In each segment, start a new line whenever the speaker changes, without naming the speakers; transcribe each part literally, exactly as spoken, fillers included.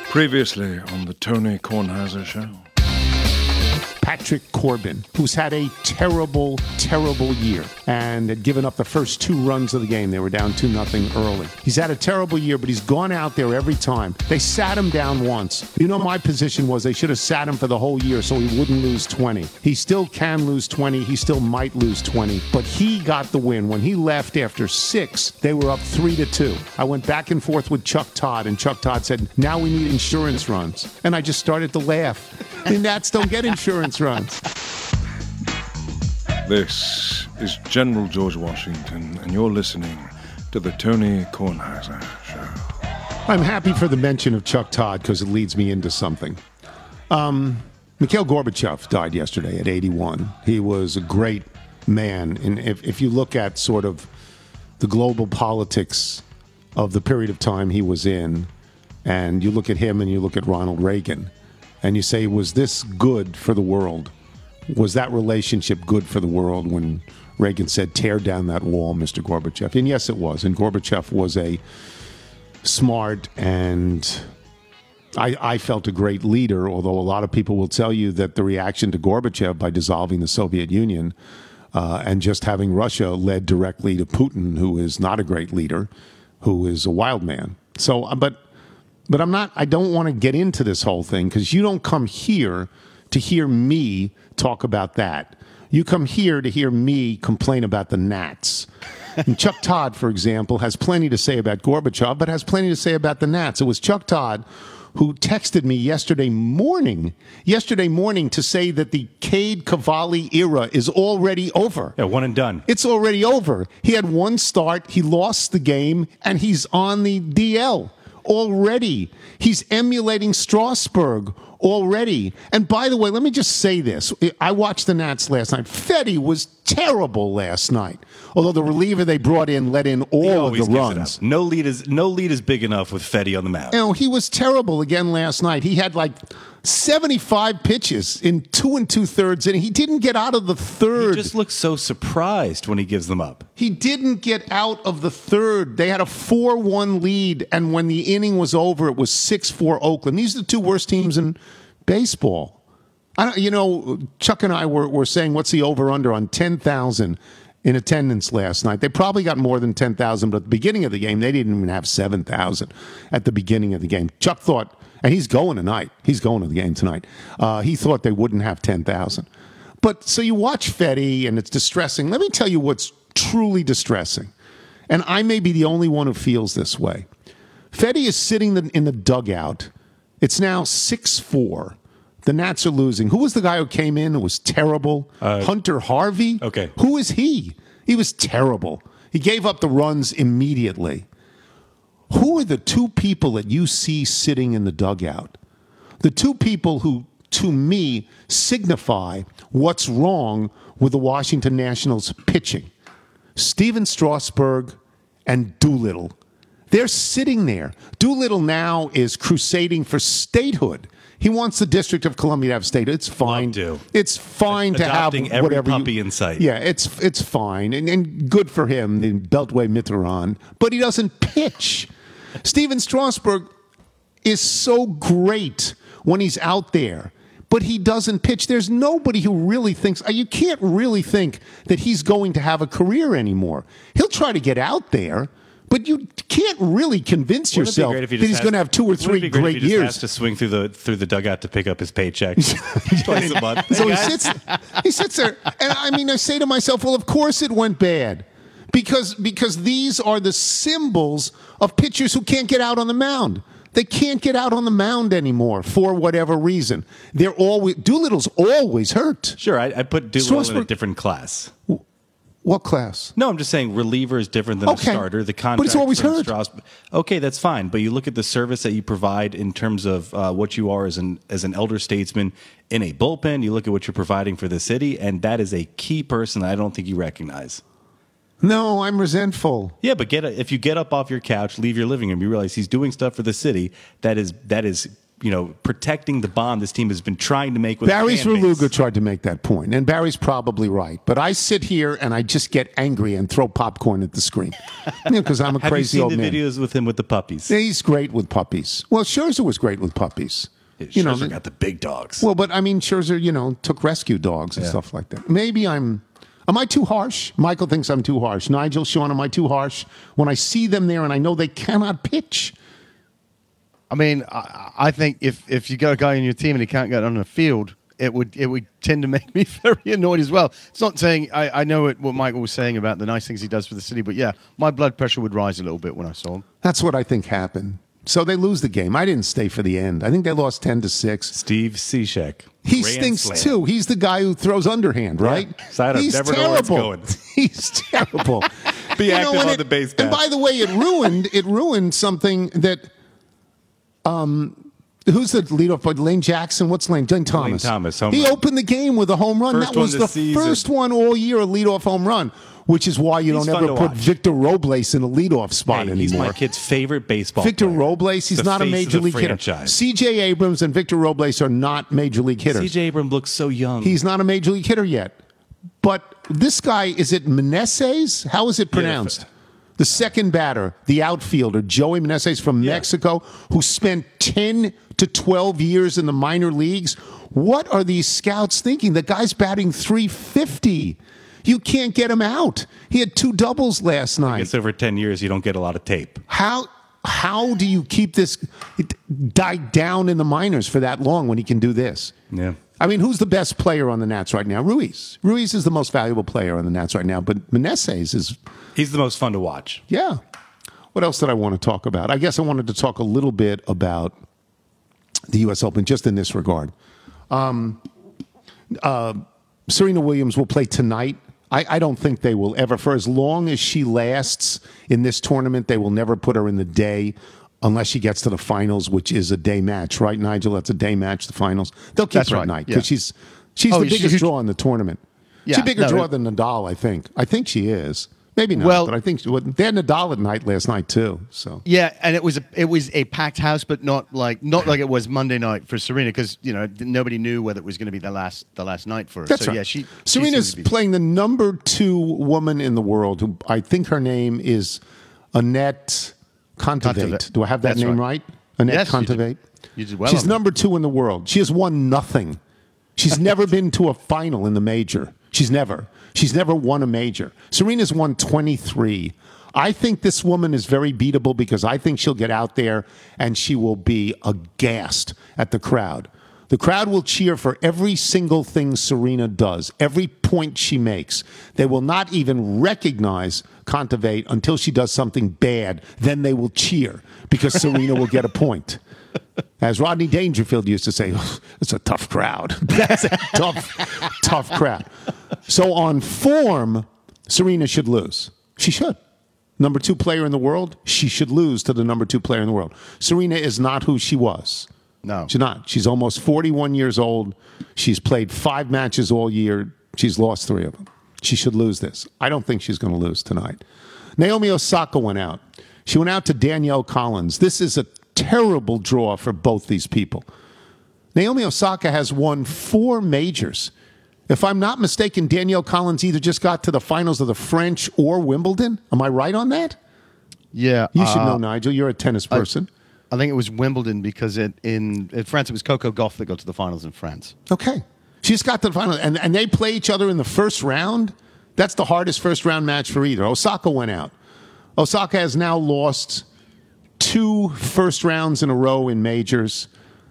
Previously on the Tony Kornheiser Show.
Patrick Corbin, who's had a terrible, terrible year and had given up the first two runs of the game. They were down two nothing early. He's had a terrible year, but he's gone out there every time. They sat him down once. You know, my position was they should have sat him for the whole year so he wouldn't lose twenty. He still can lose twenty. He still might lose twenty, but he got the win. When he left after six, they were up three to two. I went back and forth with Chuck Todd, and Chuck Todd said, now we need insurance runs. And I just started to laugh. The Nats don't get insurance runs.
This is General George Washington, and you're listening to the Tony Kornheiser Show.
I'm happy for the mention of Chuck Todd because it leads me into something. Um, Mikhail Gorbachev died yesterday at eighty-one. He was a great man. And if, if you look at sort of the global politics of the period of time he was in, and you look at him and you look at Ronald Reagan, and you say, was this good for the world? Was that relationship good for the world when Reagan said, tear down that wall, Mister Gorbachev? And yes, it was. And Gorbachev was a smart and I, I felt a great leader, although a lot of people will tell you that the reaction to Gorbachev by dissolving the Soviet Union uh, and just having Russia led directly to Putin, who is not a great leader, who is a wild man. So, but... But I'm not, I don't want to get into this whole thing because you don't come here to hear me talk about that. You come here to hear me complain about the Nats. And Chuck Todd, for example, has plenty to say about Gorbachev, but has plenty to say about the Nats. It was Chuck Todd who texted me yesterday morning, yesterday morning to say that the Cade Cavalli era is already over.
Yeah, one and done.
It's already over. He had one start, he lost the game, and he's on the D L. Already. He's emulating Strasburg already. And by the way, let me just say this. I watched the Nats last night. Fetty was terrible last night. Although the reliever they brought in let in all of the runs.
No lead is no lead is big enough with Fetty on the mound.
You know, he was terrible again last night. He had like seventy-five pitches in two and two thirds, and he didn't get out of the third.
He just looks so surprised when he gives them up.
He didn't get out of the third. They had a four one lead, and when the inning was over, it was six four Oakland. These are the two worst teams in baseball. I don't, you know, Chuck and I were, were saying, what's the over-under on ten thousand in attendance last night? They probably got more than ten thousand, but at the beginning of the game, they didn't even have seven thousand at the beginning of the game. Chuck thought, and he's going tonight. He's going to the game tonight. Uh, he thought they wouldn't have ten thousand. But so you watch Fetty, and it's distressing. Let me tell you what's truly distressing. And I may be the only one who feels this way. Fetty is sitting in the dugout. It's now six four. The Nats are losing. Who was the guy who came in who was terrible? Uh, Hunter Harvey?
Okay.
Who is he? He was terrible. He gave up the runs immediately. Who are the two people that you see sitting in the dugout? The two people who, to me, signify what's wrong with the Washington Nationals pitching. Steven Strasburg and Doolittle. They're sitting there. Doolittle now is crusading for statehood. He wants the District of Columbia to have statehood. It's fine.
To.
It's fine
Ad-
to have
every
whatever
puppy
you,
in sight.
Yeah, it's it's fine and, and good for him, the Beltway Mitterrand. But he doesn't pitch. Steven Strasburg is so great when he's out there, but he doesn't pitch. There's nobody who really thinks, you can't really think that he's going to have a career anymore. He'll try to get out there, but you can't really convince
Wouldn't
yourself
he
that he's
has,
going to have two or three great,
great
years.
He has to swing through the through the dugout to pick up his paycheck twice a month.
So
Hey,
he
guys.
sits, he sits there, and I mean, I say to myself, well, of course it went bad. Because because these are the symbols of pitchers who can't get out on the mound. They can't get out on the mound anymore for whatever reason. They're always Doolittle's always hurt.
Sure, I, I put Doolittle in a
Strasburg-
different class.
What class?
No, I'm just saying reliever is different than
Okay.
a starter. The contract
But it's always
from
hurt.
Strasburg. Okay, that's fine. But you look at the service that you provide in terms of uh, what you are as an as an elder statesman in a bullpen. You look at what you're providing for the city, and that is a key person that I don't think you recognize.
No, I'm resentful.
Yeah, but get a, if you get up off your couch, leave your living room, you realize he's doing stuff for the city that is that is you know, protecting the bond this team has been trying to make with
Barry
the fan base.
Svrluga tried to make that point, and Barry's probably right. But I sit here and I just get angry and throw popcorn at the screen because I'm a
Have
crazy
you
old
seen the
man.
videos with him with the puppies?
He's great with puppies. Well, Scherzer was great with puppies.
Yeah,
You know,
Scherzer got the big dogs.
Well, but I mean, Scherzer, you know, took rescue dogs and
Yeah.
stuff like that. Maybe I'm. Am I too harsh? Michael thinks I'm too harsh. Nigel, Sean, am I too harsh? When I see them there and I know they cannot pitch.
I mean, I, I think if, if you got a guy in your team and he can't get on the field, it would it would tend to make me very annoyed as well. It's not saying I, I know it, what Michael was saying about the nice things he does for the city, but yeah, my blood pressure would rise a little bit when I saw him.
That's what I think happened. So they lose the game. I didn't stay for the end. I think they lost ten to six.
Steve Cishek.
He
Grand
stinks
slam.
too. He's the guy who throws underhand, right?
So I don't-
He's
never know where it's
terrible.
going.
He's terrible.
Be
You know,
active
and
on
it-
the base
And
path.
by the way, it ruined it ruined something that. Um, who's the leadoff boy? Lane Jackson. What's Lane? Lane Thomas.
Thomas, home
he
run.
opened the game with a home run.
First
that was
one
the
this season.
first one all year, a leadoff home run. Which is why you
He's
don't
fun
ever
to
put
watch.
Victor Robles in a leadoff spot
Hey, he's
anymore.
my kid's favorite baseball
Victor
player.
Robles, he's
The
not a
face of
major
the
league hitter.
franchise.
C J Abrams and Victor Robles are not major league hitters.
C J Abrams looks so young.
He's not a major league hitter yet. But this guy, is it Meneses? How is it pronounced? The second batter, the outfielder, Joey Meneses from
Yeah.
Mexico, who spent ten to twelve years in the minor leagues. What are these scouts thinking? The guy's batting three fifty. You can't get him out. He had two doubles last night.
It's over ten years. You don't get a lot of tape.
How how do you keep this it died down in the minors for that long when he can do this?
Yeah.
I mean, who's the best player on the Nats right now? Ruiz. Ruiz is the most valuable player on the Nats right now, but Meneses is,
He's the most fun to watch.
yeah. What else did I want to talk about? I guess I wanted to talk a little bit about the U S Open, just in this regard. Um, uh, Serena Williams will play tonight. I, I don't think they will ever, for as long as she lasts in this tournament, they will never put her in the day unless she gets to the finals, which is a day match, right, Nigel? That's a day match, the finals. They'll keep
That's
her
right,
at night
yeah.
because she's she's
Oh,
the
she-
biggest
she-
draw in the tournament. she's
Yeah,
a bigger
no,
draw
it-
than Nadal, I think. I think she is. Maybe not,
Well-
but I think she would. They had Nadal at night last night too. So
Yeah, and it was a, it was a packed house, but not like not like it was Monday night for Serena because you know nobody knew whether it was going to be the last the last night for her.
That's
so
right.
yeah, she
Serena's
she seemed to be-
playing the number two woman in the world. Who I think her name is Annette Kontaveit.
Kontaveit.
Do I have that
That's
name
right.
right? Annette
Yes, you did-
Kontaveit.
you did well
She's
on that.
number two in the world. She has won nothing. She's never been to a final in the major. She's never. She's never won a major. Serena's won twenty-three. I think this woman is very beatable because I think she'll get out there and she will be aghast at the crowd. The crowd will cheer for every single thing Serena does, every point she makes. They will not even recognize Kontaveit until she does something bad. Then they will cheer because Serena will get a point. As Rodney Dangerfield used to say, it's a tough crowd. That's a tough, tough crowd. So on form, Serena should lose. She should. Number two player in the world, she should lose to the number two player in the world. Serena is not who she was.
No.
She's not. She's almost forty-one years old. She's played five matches all year. She's lost three of them. She should lose this. I don't think she's going to lose tonight. Naomi Osaka went out. She went out to Danielle Collins. This is a terrible draw for both these people. Naomi Osaka has won four majors. If I'm not mistaken, Danielle Collins either just got to the finals of the French or Wimbledon. Am I right on that?
yeah.
You should
uh,
know, Nigel. You're a tennis person.
I think it was Wimbledon because it, in, in France it was Coco Gauff that got to the finals in France.
Okay. She's got to the final, and, and they play each other in the first round. That's the hardest first round match for either. Osaka went out. Osaka has now lost two first rounds in a row in majors.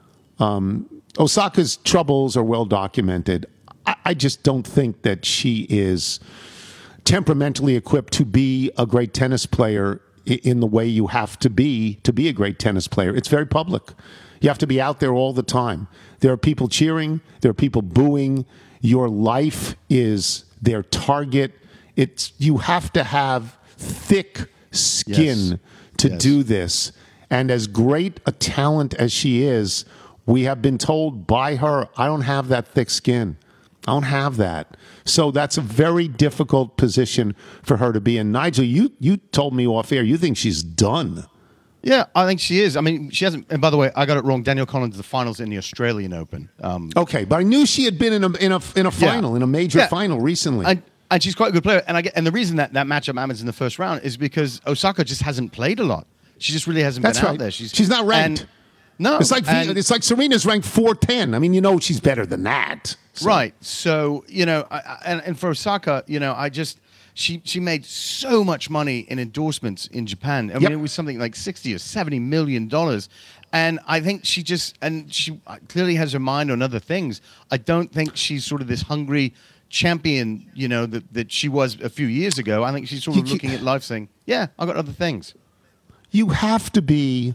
Um, Osaka's troubles are well documented. I, I just don't think that she is temperamentally equipped to be a great tennis player i- in the way you have to be to be a great tennis player. It's very public. You have to be out there all the time. There are people cheering. There are people booing. Your life is their target. It's you have to have thick skin
Yes.
to
Yes.
do this. And as great a talent as she is, we have been told by her, I don't have that thick skin. I don't have that. So that's a very difficult position for her to be in. Nigel, you, you told me off air, you think she's done.
Yeah, I think she is. I mean, she hasn't. And by the way, I got it wrong. Danielle Collins, the finals in the Australian Open. Um,
Okay, but I knew she had been in a in a in a final,
Yeah.
in a major
Yeah.
final recently.
And, and she's quite a good player. And I get, and the reason that that matchup happens in the first round is because Osaka just hasn't played a lot. She just really hasn't
That's
been
right.
out there. She's
She's not ranked.
and- no,
it's like
and-
it's like Serena's ranked four ten. I mean, you know she's better than that. So-
Right. So, you know, I, I, and, and for Osaka, you know, I just, she she made so much money in endorsements in Japan. I
Yep.
mean, it was something like sixty or seventy million dollars. And I think she just, and she clearly has her mind on other things. I don't think she's sort of this hungry champion, you know, that, that she was a few years ago. I think she's sort
You
of
can't-
looking at life saying, yeah, I've got other things.
You have to be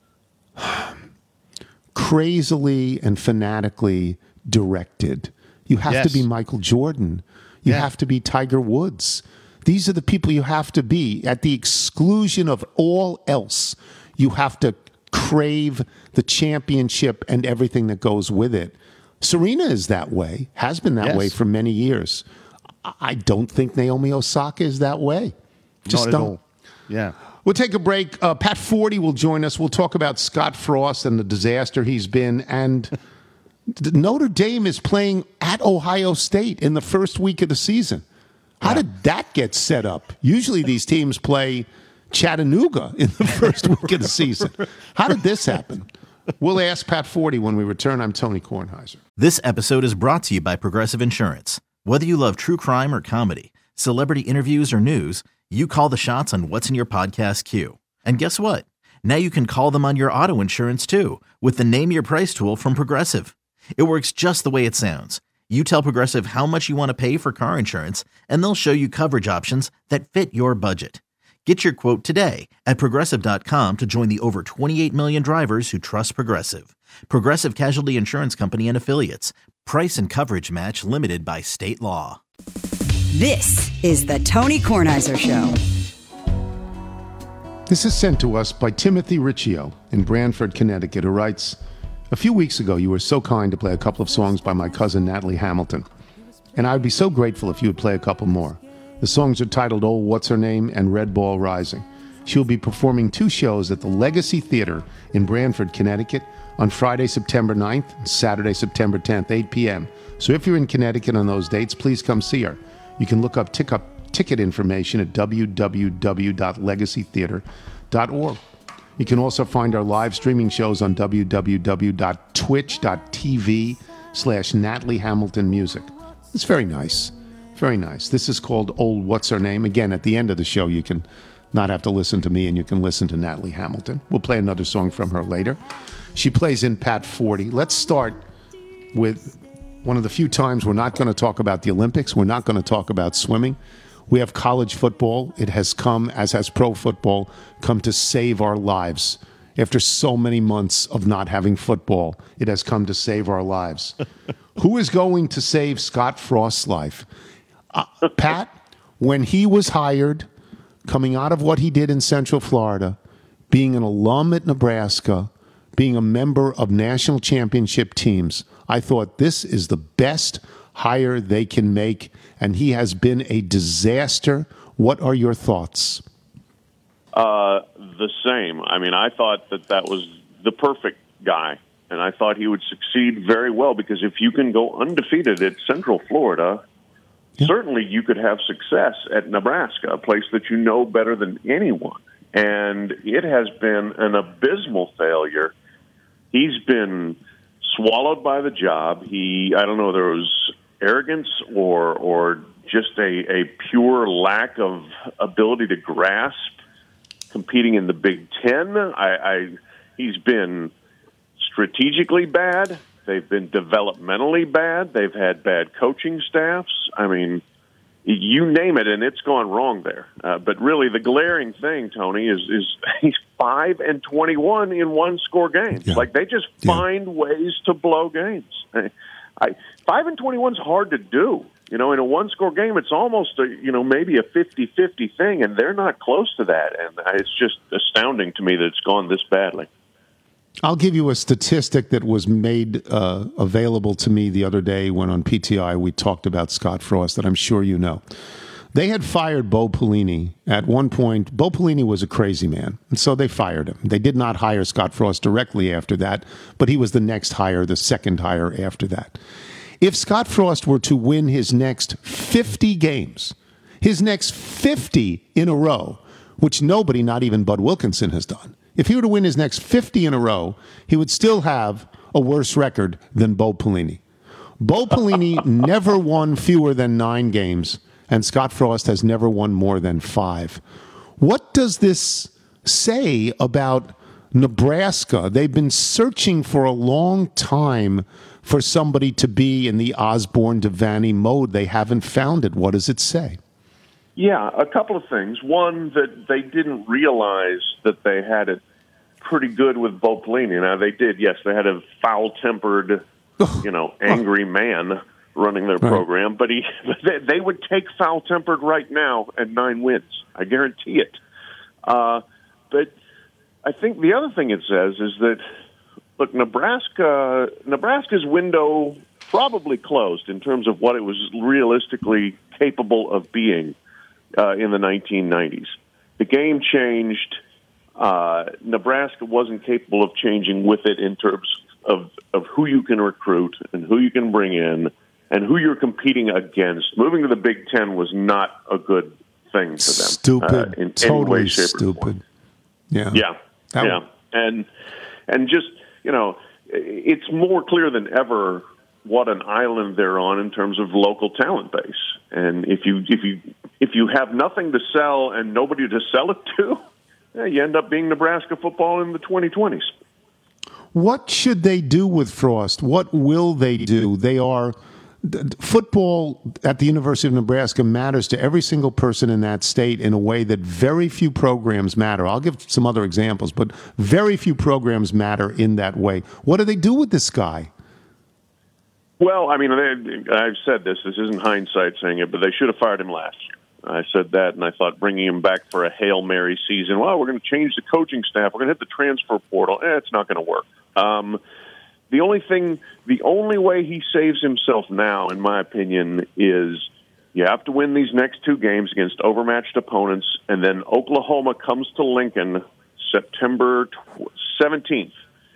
crazily and fanatically directed. You have to
Yes.
be Michael Jordan. You
Yeah.
have to be Tiger Woods. These are the people you have to be. At the exclusion of all else, you have to crave the championship and everything that goes with it. Serena is that way, has been that
Yes.
way for many years. I- I don't think Naomi Osaka is that way. Just
Not at
don't.
all. Yeah.
We'll take a break. Uh, Pat Forty will join us. We'll talk about Scott Frost and the disaster he's been. And Notre Dame is playing at Ohio State in the first week of the season. How
Yeah.
did that get set up? Usually these teams play Chattanooga in the first week of the season. How did this happen? We'll ask Pat Forty when we return. I'm Tony Kornheiser.
This episode is brought to you by Progressive Insurance. Whether you love true crime or comedy, celebrity interviews or news, you call the shots on what's in your podcast queue. And guess what? Now you can call them on your auto insurance too with the Name Your Price tool from Progressive. It works just the way it sounds. You tell Progressive how much you want to pay for car insurance, and they'll show you coverage options that fit your budget. Get your quote today at Progressive dot com to join the over twenty-eight million drivers who trust Progressive. Progressive Casualty Insurance Company and Affiliates. Price and coverage match limited by state law.
This is the Tony Kornheiser Show.
This is sent to us by Timothy Riccio in Branford, Connecticut, who writes, a few weeks ago, you were so kind to play a couple of songs by my cousin Natalie Hamilton, and I would be so grateful if you would play a couple more. The songs are titled Oh, What's Her Name and Red Ball Rising. She will be performing two shows at the Legacy Theater in Branford, Connecticut on Friday, September ninth and Saturday, September tenth, eight p.m. So if you're in Connecticut on those dates, please come see her. You can look up tick up ticket information at w w w dot legacy theater dot org. You can also find our live streaming shows on w w w dot twitch dot t v slash Natalie Hamilton Music. It's very nice. Very nice. This is called Old What's Her Name. Again, at the end of the show, you can not have to listen to me and you can listen to Natalie Hamilton. We'll play another song from her later. She plays in Pat Forty. Let's start with one of the few times we're not going to talk about the Olympics. We're not going to talk about swimming. We have college football. It has come, as has pro football, come to save our lives. After so many months of not having football, it has come to save our lives. Who is going to save Scott Frost's life? Uh, Pat, when he was hired, coming out of what he did in Central Florida, being an alum at Nebraska, being a member of national championship teams, I thought this is the best hire they can make, and he has been a disaster. What are your thoughts?
Uh, the same. I mean, I thought that that was the perfect guy, and I thought he would succeed very well because if you can go undefeated at Central Florida, yeah. certainly you could have success at Nebraska, a place that you know better than anyone. And it has been an abysmal failure. He's been swallowed by the job. He, I don't know, there was arrogance or or just a, a pure lack of ability to grasp competing in the Big Ten. I, I he's been strategically bad. They've been developmentally bad. They've had bad coaching staffs. I mean, you name it, and it's gone wrong there. Uh, but really, the glaring thing, Tony, is is he's five and twenty-one in one-score games.
Yeah.
Like they just
Yeah.
find ways to blow games. I, I five and twenty-one is hard to do. You know, in a one-score game, it's almost a, you know maybe a fifty-fifty thing, and they're not close to that. And it's just astounding to me that it's gone this badly.
I'll give you a statistic that was made uh, available to me the other day when on P T I we talked about Scott Frost that I'm sure you know. They had fired Bo Pelini at one point. Bo Pelini was a crazy man, and so they fired him. They did not hire Scott Frost directly after that, but he was the next hire, the second hire after that. If Scott Frost were to win his next fifty games, his next fifty in a row, which nobody, not even Bud Wilkinson, has done, if he were to win his next fifty in a row, he would still have a worse record than Bo Pelini. Bo Pelini never won fewer than nine games, and Scott Frost has never won more than five. What does this say about Nebraska? They've been searching for a long time for somebody to be in the Osborne Devaney mode. They haven't found it. What does it say?
Yeah, a couple of things. One, that they didn't realize that they had it pretty good with Bo Pelini. Now, they did, yes, they had a foul-tempered, you know, angry man running their program, but he they would take foul-tempered right now and nine wins. I guarantee it. Uh, but I think the other thing it says is that, look, Nebraska, Nebraska's window probably closed in terms of what it was realistically capable of being uh, in the nineteen nineties. The game changed. Uh, Nebraska wasn't capable of changing with it in terms of, of who you can recruit and who you can bring in and who you're competing against. Moving to the Big Ten was not a good thing for them.
Stupid.
Uh, in
totally
any way, shape,
stupid.
or form.
Yeah.
Yeah.
That
yeah. And, and just, you know, it's more clear than ever what an island they're on in terms of local talent base. And if you, if you, if you have nothing to sell and nobody to sell it to, yeah, you end up being Nebraska football in the twenty twenties.
What should they do with Frost? What will they do? They are football at the University of Nebraska matters to every single person in that state in a way that very few programs matter. I'll give some other examples, but very few programs matter in that way. What do they do with this guy?
Well, I mean, I've said this. This isn't hindsight saying it, but they should have fired him last year. I said that, and I thought bringing him back for a Hail Mary season, well, we're going to change the coaching staff. We're going to hit the transfer portal. Eh, it's not going to work. Um, the only thing, the only way he saves himself now, in my opinion, is you have to win these next two games against overmatched opponents, and then Oklahoma comes to Lincoln September seventeenth,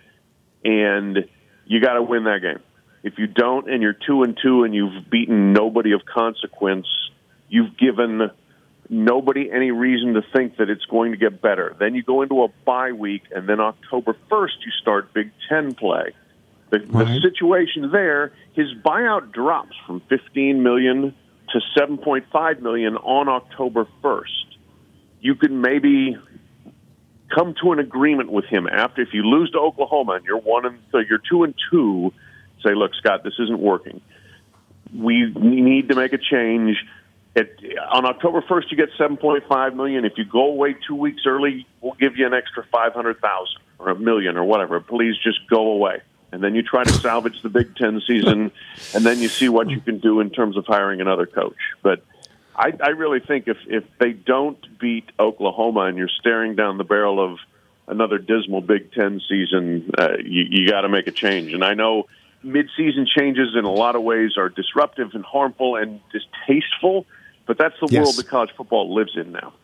and you got to win that game. If you don't, and you're two and two, and you've beaten nobody of consequence, you've given nobody any reason to think that it's going to get better. Then you go into a bye week, and then October first you start Big Ten play. The, right. the situation there, his buyout drops from fifteen million dollars to seven point five million dollars on October first. You could maybe come to an agreement with him after, if you lose to Oklahoma and you're one and so you're two and two, say, look, Scott, this isn't working. We need to make a change. It, on October first, you get seven point five million dollars. If you go away two weeks early, we'll give you an extra five hundred thousand dollars or a million or whatever. Please just go away. And then you try to salvage the Big Ten season, and then you see what you can do in terms of hiring another coach. But I, I really think if, if they don't beat Oklahoma and you're staring down the barrel of another dismal Big Ten season, uh, you, you got to make a change. And I know mid-season changes in a lot of ways are disruptive and harmful and distasteful, but that's the
yes.
world that college football lives in now.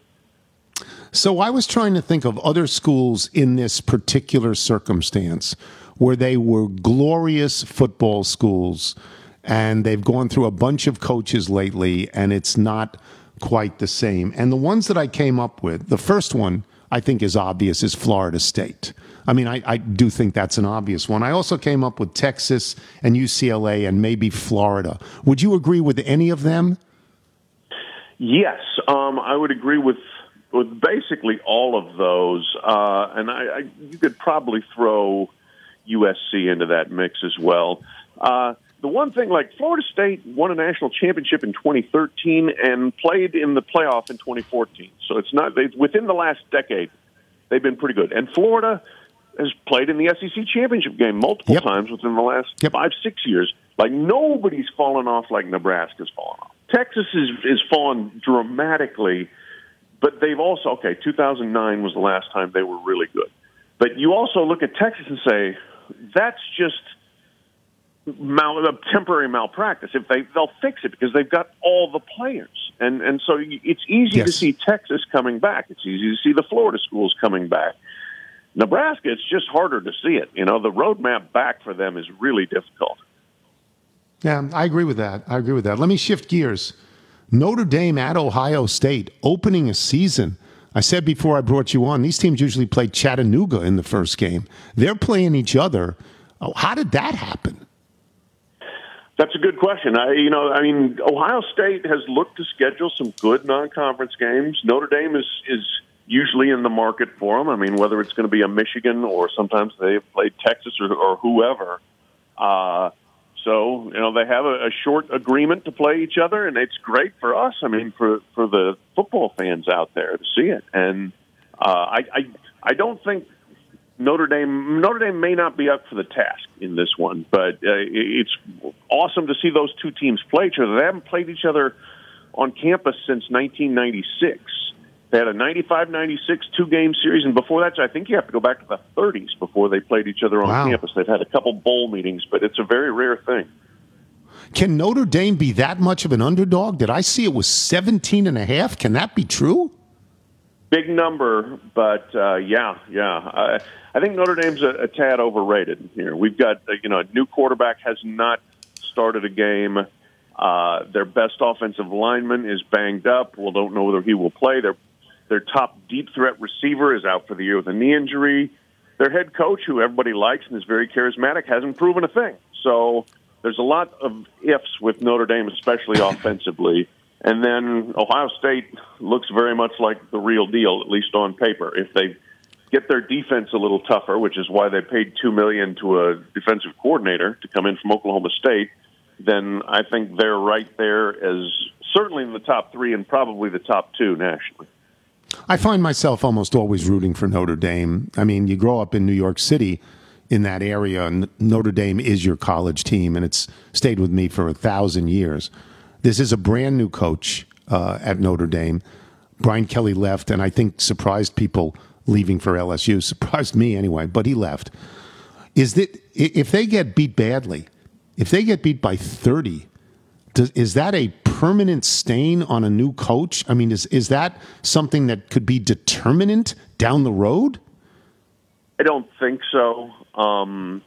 So I was trying to think of other schools in this particular circumstance where they were glorious football schools, and they've gone through a bunch of coaches lately, and it's not quite the same. And the ones that I came up with, the first one I think is obvious, is Florida State. I mean, I, I do think that's an obvious one. I also came up with Texas and U C L A and maybe Florida. Would you agree with any of them?
Yes, um, I would agree with with basically all of those. Uh, and I, I, you could probably throw U S C into that mix as well. Uh, the one thing, like Florida State won a national championship in twenty thirteen and played in the playoff in twenty fourteen. So it's not they, within the last decade, they've been pretty good. And Florida has played in the S E C championship game multiple
yep.
times within the last
yep.
five, six years. Like nobody's fallen off like Nebraska's fallen off. Texas is is fallen dramatically, but they've also okay. two thousand nine was the last time they were really good. But you also look at Texas and say, that's just mal- temporary malpractice. If they, they'll fix it because they've got all the players. And and so it's easy
Yes.
to see Texas coming back. It's easy to see the Florida schools coming back. Nebraska, it's just harder to see it. You know, the roadmap back for them is really difficult.
Yeah, I agree with that. I agree with that. Let me shift gears. Notre Dame at Ohio State, opening a season. I said before I brought you on, these teams usually play Chattanooga in the first game. They're playing each other. Oh, how did that happen?
That's a good question. I, you know, I mean, Ohio State has looked to schedule some good non-conference games. Notre Dame is is usually in the market for them. I mean, whether it's going to be a Michigan or sometimes they've played Texas or, or whoever. Uh, so, you know, they have a, a short agreement to play each other, and it's great for us. I mean, for, for the football fans out there to see it. And uh, I, I I don't think Notre Dame Notre Dame may not be up for the task in this one, but uh, it's awesome to see those two teams play each other. They haven't played each other on campus since nineteen ninety-six. They had a ninety-five ninety-six two-game series, and before that, I think you have to go back to the thirties before they played each other on
Wow.
campus. They've had a couple bowl meetings, but it's a very rare thing.
Can Notre Dame be that much of an underdog? Did I see it was seventeen and a half? Can that be true?
Big number, but uh, yeah, yeah. I, I think Notre Dame's a, a tad overrated here. We've got, uh, you know, a new quarterback has not started a game. Uh, their best offensive lineman is banged up. We don't know whether he will play. Their their top deep threat receiver is out for the year with a knee injury. Their head coach, who everybody likes and is very charismatic, hasn't proven a thing. So there's a lot of ifs with Notre Dame, especially offensively. And then Ohio State looks very much like the real deal, at least on paper. If they get their defense a little tougher, which is why they paid two million dollars to a defensive coordinator to come in from Oklahoma State, then I think they're right there as certainly in the top three and probably the top two nationally.
I find myself almost always rooting for Notre Dame. I mean, you grow up in New York City in that area, and Notre Dame is your college team, and it's stayed with me for a thousand years. This is a brand new coach uh, at Notre Dame. Brian Kelly left, and I think surprised people leaving for L S U. Surprised me anyway, but he left. Is that if they get beat badly, if they get beat by thirty, does, is that a permanent stain on a new coach? I mean, is is that something that could be determinant down the road?
I don't think so. Um,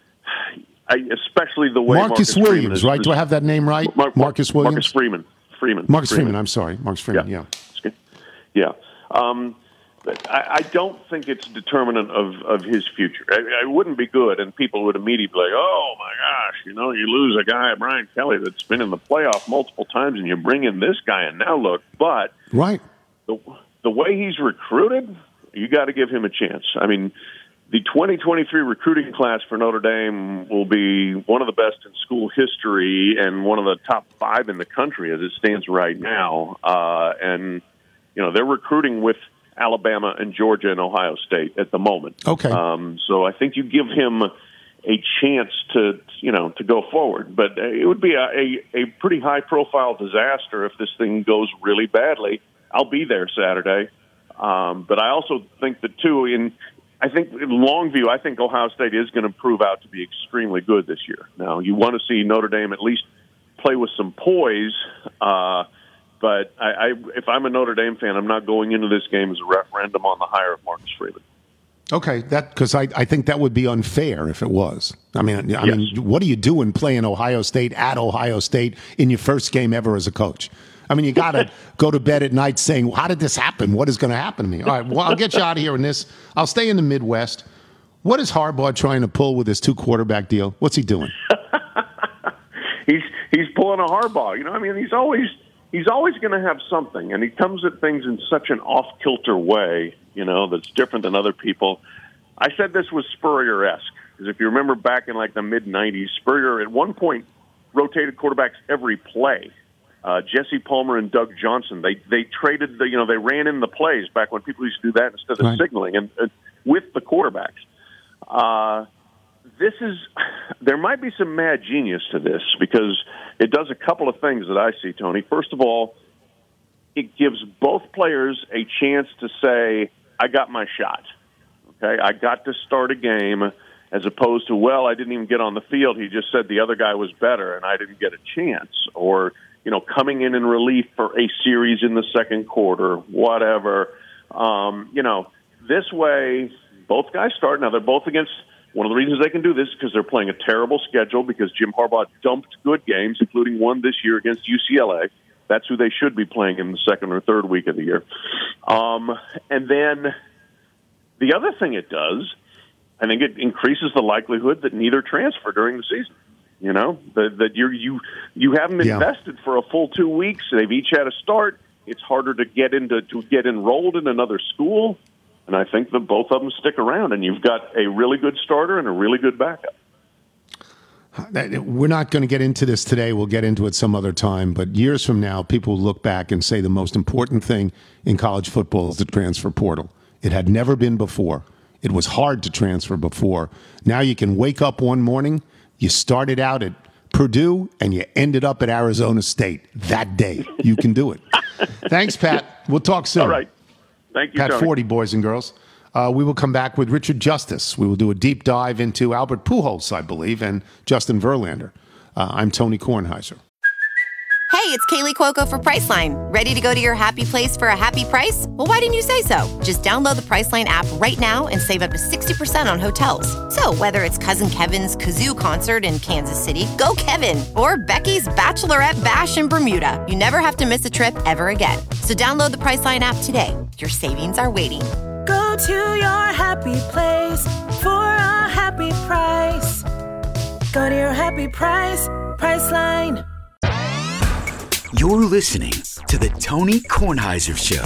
I, especially the way
Marcus,
Marcus
Williams,
Freeman is,
right? Do I have that name right?
Mar-
Marcus Williams?
Marcus Freeman. Freeman.
Marcus Freeman, I'm sorry. Marcus Freeman, yeah.
Yeah. Yeah. Um, I, I don't think it's determinant of, of his future. I, it wouldn't be good, and people would immediately be like, oh, my gosh, you know, you lose a guy, Brian Kelly, that's been in the playoff multiple times, and you bring in this guy, and now look. But
Right.
the, the way he's recruited, you got to give him a chance. I mean, the twenty twenty-three recruiting class for Notre Dame will be one of the best in school history and one of the top five in the country as it stands right now. Uh, and, you know, they're recruiting with Alabama and Georgia and Ohio State at the moment.
Okay.
Um, so I think you give him a chance to, you know, to go forward. But it would be a, a, a pretty high-profile disaster if this thing goes really badly. I'll be there Saturday. Um, but I also think that, too, in I think in long view, I think Ohio State is going to prove out to be extremely good this year. Now, you want to see Notre Dame at least play with some poise, uh, but I, I, if I'm a Notre Dame fan, I'm not going into this game as a referendum on the hire of Marcus Freeman.
Okay, that because I, I think that would be unfair if it was. I mean, I
Yes.
mean, what are you doing playing Ohio State at Ohio State in your first game ever as a coach? I mean, you got to go to bed at night saying, how did this happen? What is going to happen to me? All right, well, I'll get you out of here in this. I'll stay in the Midwest. What is Harbaugh trying to pull with his two quarterback deal? What's he doing?
he's he's pulling a Harbaugh. You know, I mean, he's always he's always going to have something, and he comes at things in such an off-kilter way, you know, that's different than other people. I said this was Spurrier-esque, because if you remember back in like the mid nineties, Spurrier at one point rotated quarterbacks every play. Uh, Jesse Palmer and Doug Johnson, they they traded, the, you know, they ran in the plays back when people used to do that instead of
Right.
signaling and uh, with the quarterbacks. Uh, this is, there might be some mad genius to this because it does a couple of things that I see, Tony. First of all, it gives both players a chance to say, I got my shot. Okay, I got to start a game as opposed to, well, I didn't even get on the field. He just said the other guy was better and I didn't get a chance. Or, you know, coming in in relief for a series in the second quarter, whatever. Um, you know, this way, both guys start. Now, they're both against – one of the reasons they can do this is because they're playing a terrible schedule because Jim Harbaugh dumped good games, including one this year against U C L A. That's who they should be playing in the second or third week of the year. Um, and then the other thing it does, I think it increases the likelihood that neither transfer during the season. You know, that, that you're, you you haven't
Yeah.
invested for a full two weeks. They've each had a start. It's harder to get into to get enrolled in another school. And I think that both of them stick around, and you've got a really good starter and a really good backup.
We're not going to get into this today. We'll get into it some other time. But years from now, people will look back and say the most important thing in college football is the transfer portal. It had never been before. It was hard to transfer before. Now you can wake up one morning, you started out at Purdue, and you ended up at Arizona State that day. You can do it. Thanks, Pat. We'll talk soon.
All right. Thank you,
Pat
Tony.
forty, boys and girls. Uh, we will come back with Richard Justice. We will do a deep dive into Albert Pujols, I believe, and Justin Verlander. Uh, I'm Tony Kornheiser.
Hey, it's Kaylee Cuoco for Priceline. Ready to go to your happy place for a happy price? Well, why didn't you say so? Just download the Priceline app right now and save up to sixty percent on hotels. So whether it's Cousin Kevin's Kazoo Concert in Kansas City, go Kevin, or Becky's Bachelorette Bash in Bermuda, you never have to miss a trip ever again. So download the Priceline app today. Your savings are waiting.
Go to your happy place for a happy price. Go to your happy price, Priceline.
You're listening to the Tony Kornheiser Show.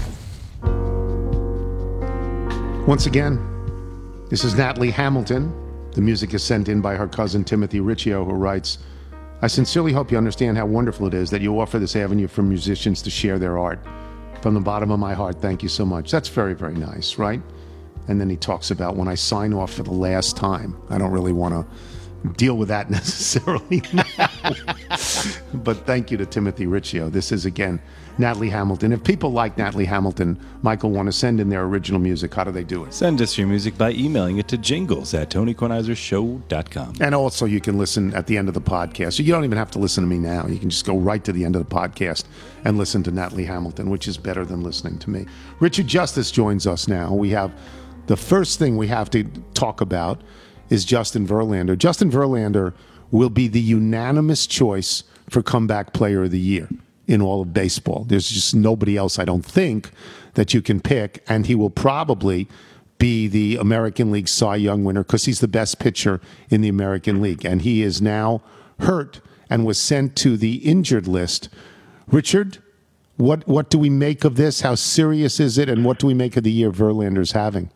Once again, this is Natalie Hamilton. The music is sent in by her cousin Timothy Riccio, who writes, I sincerely hope you understand how wonderful it is that you offer this avenue for musicians to share their art. From the bottom of my heart, thank you so much. That's very, very nice, right? And then he talks about when I sign off for the last time. I don't really want to deal with that necessarily now. But thank you to Timothy Riccio. This is, again, Natalie Hamilton. If people like Natalie Hamilton, Michael, want to send in their original music, how do they do it?
Send us your music by emailing it to jingles at tony kornheiser show dot com.
And also you can listen at the end of the podcast. So you don't even have to listen to me now. You can just go right to the end of the podcast and listen to Natalie Hamilton, which is better than listening to me. Richard Justice joins us now. We have the first thing we have to talk about is Justin Verlander. Justin Verlander will be the unanimous choice for comeback player of the year in all of baseball. There's just nobody else, I don't think, that you can pick, and he will probably be the American League Cy Young winner because he's the best pitcher in the American League, and he is now hurt and was sent to the injured list. Richard, what what do we make of this? How serious is it, and what do we make of the year Verlander's having?